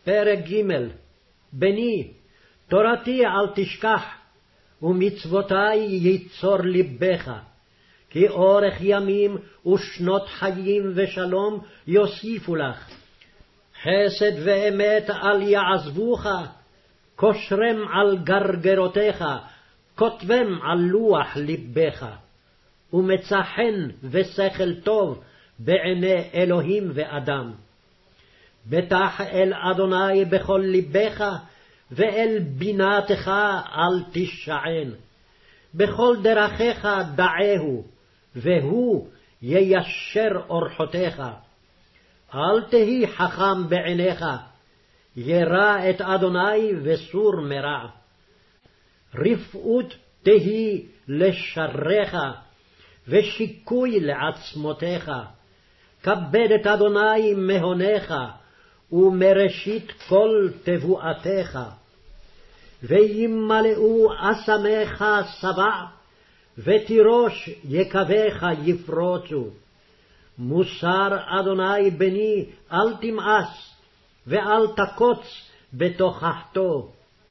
פרק ג'. בני, תורתי אל תשכח, ומצוותי ייצור לבך, כי אורך ימים ושנות חיים ושלום יוסיפו לך. חסד ואמת אל יעזבוך, קושרם על גרגרותיך, כותבם על לוח לבך. ומצא חן ושכל טוב בעיני אלוהים ואדם. בטח אל אדוני בכל לבך, ואל בינתך אל תשען. בכל דרכיך דעהו, והוא יישר אורחותיך. אל תהי חכם בעיניך, ירא את אדוני וסור מרע. רפאות תהי לשריך, ושיקוי לעצמותיך. כבד את אדוני מהונך, ומראשית כל תבואתך. וימלאו אסמך שבע, ותירוש יקביך יפרוצו. מוסר אדוני בני אל תמאס, ואל תקוץ בתוכחתו.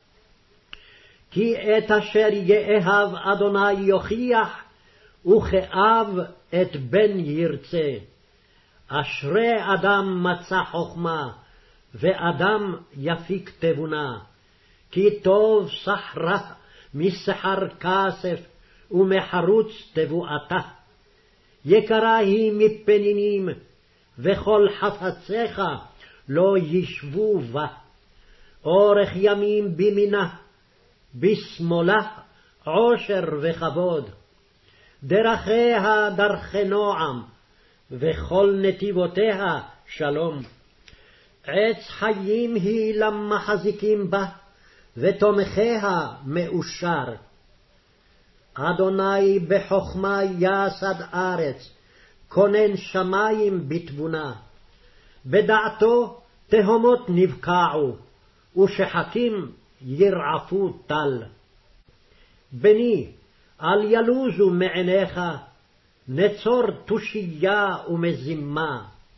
כי את אשר יאהב אדוני יוכיח, וכאב את בן ירצה. אשרי אדם מצא חכמה, ואדם יפיק תבונה. כי טוב סחרה מסחר כסף, ומחרוץ תבואתה. יקרה היא מפנינים, וכל חפציך לא ישבו בה. אורך ימים בימינה, בשמאלה עושר וכבוד. דרכיה דרכי נועם, וכל נתיבותיה שלום. עץ חיים היא למחזיקים בה, ותומכיה מאושר. אדוני בחכמה יסד ארץ, כונן שמים בתבונה. בדעתו תהומות נבקעו, ושחקים ירעפו טל. בני, אל ילוזו מעיניך, נצור תושייה ומזימה.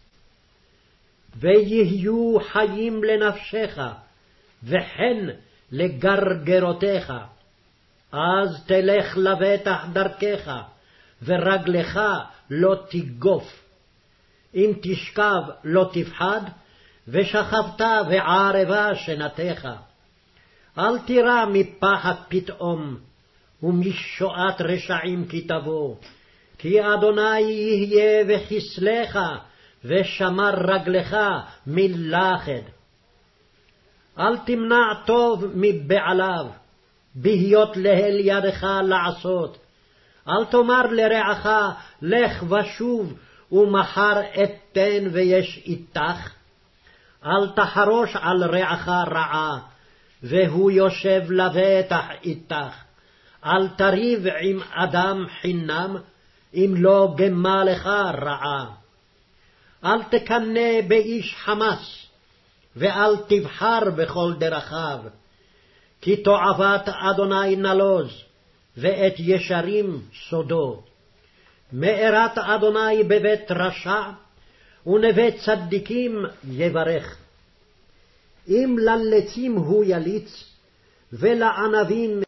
ויהיו חיים לנפשך, וכן לגרגרותיך. אז תלך לבטח דרכך, ורגלך לא תגוף. אם תשכב לא תפחד, ושכבת וערבה שנתך. אל תירא מפחד פתאום, ומשועת רשעים כי תבוא. כי אדוני יהיה וכסלך, ושמר רגלך מלכד. אל תמנע טוב מבעליו, בהיות להל ידך לעשות. אל תאמר לרעך, לך ושוב, ומחר אתן ויש איתך. אל תחרוש על רעך רעה, והוא יושב לבטח איתך. אל תריב עם אדם חינם, אם לא גמה לך רעה. אל תקנא באיש חמס, ואל תבחר בכל דרכיו. כי תועבת אדוני נלוז, ואת ישרים סודו. מארת אדוני בבית רשע, ונווה צדיקים יברך. אם ללצים הוא יליץ, ולענבים